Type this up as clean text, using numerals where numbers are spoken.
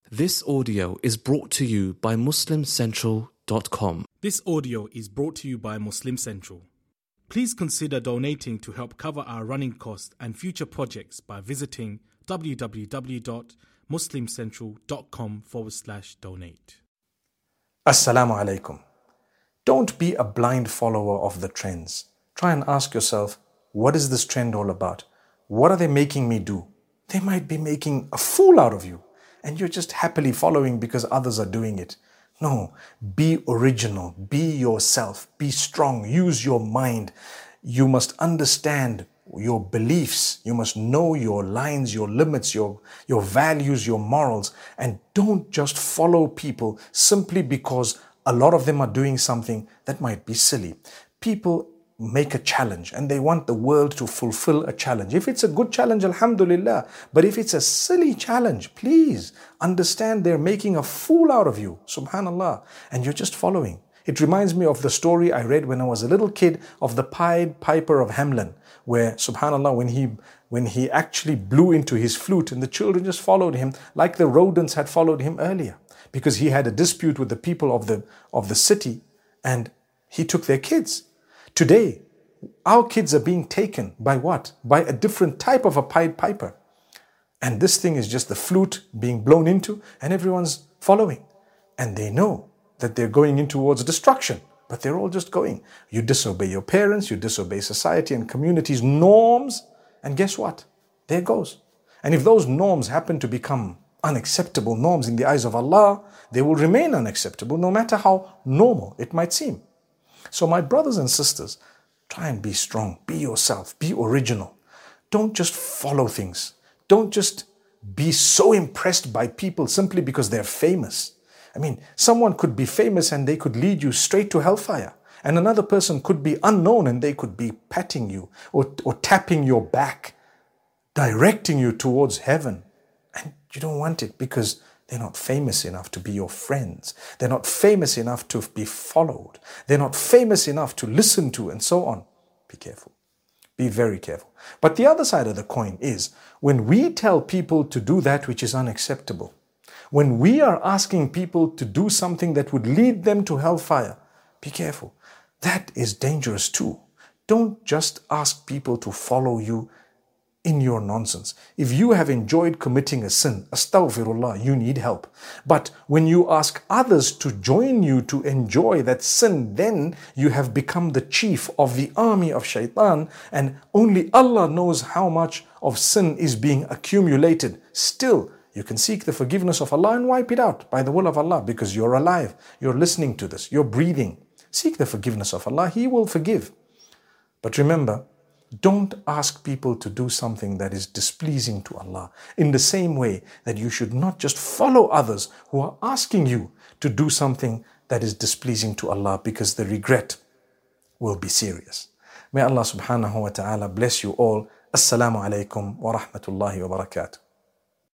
This audio is brought to you by MuslimCentral.com. This audio is brought to you by Muslim Central. Please consider donating to help cover our running costs and future projects by visiting www.muslimcentral.com/donate. Assalamu alaikum. Don't be a blind follower of the trends. Try and ask yourself, what is this trend all about? What are they making me do? They might be making a fool out of you, and you're just happily following because others are doing it. No, be original, be yourself, be strong, use your mind. You must understand your beliefs. You must know your lines, your limits, your values, your morals, and don't just follow people simply because a lot of them are doing something that might be silly. People make a challenge and they want the world to fulfill a challenge. If it's a good challenge, alhamdulillah. But if it's a silly challenge, please understand they're making a fool out of you, subhanallah, and you're just following. It reminds me of the story I read when I was a little kid of the Pied Piper of Hamelin, where subhanallah, when he actually blew into his flute and the children just followed him like the rodents had followed him earlier, because he had a dispute with the people of the city and he took their kids. Today, our kids are being taken by what? By a different type of a Pied Piper. And this thing is just the flute being blown into and everyone's following. And they know that they're going in towards destruction, but they're all just going. You disobey your parents, you disobey society and community's norms, and guess what? There it goes. And if those norms happen to become unacceptable norms in the eyes of Allah, they will remain unacceptable no matter how normal it might seem. So my brothers and sisters, try and be strong, be yourself, be original. Don't just follow things. Don't just be so impressed by people simply because they're famous. I mean, someone could be famous and they could lead you straight to hellfire. And another person could be unknown and they could be patting you or tapping your back, directing you towards heaven. And you don't want it because they're not famous enough to be your friends. They're not famous enough to be followed. They're not famous enough to listen to, and so on. Be careful. Be very careful. But the other side of the coin is when we tell people to do that which is unacceptable, when we are asking people to do something that would lead them to hellfire, be careful. That is dangerous too. Don't just ask people to follow you in your nonsense. If you have enjoyed committing a sin, astaghfirullah, you need help. But when you ask others to join you to enjoy that sin, then you have become the chief of the army of shaitan, and only Allah knows how much of sin is being accumulated. Still, you can seek the forgiveness of Allah and wipe it out by the will of Allah, because you're alive, you're listening to this, you're breathing. Seek the forgiveness of Allah, He will forgive. But remember, don't ask people to do something that is displeasing to Allah, in the same way that you should not just follow others who are asking you to do something that is displeasing to Allah, because the regret will be serious. May Allah subhanahu wa ta'ala bless you all. Assalamu alaikum wa rahmatullahi wa barakatuh.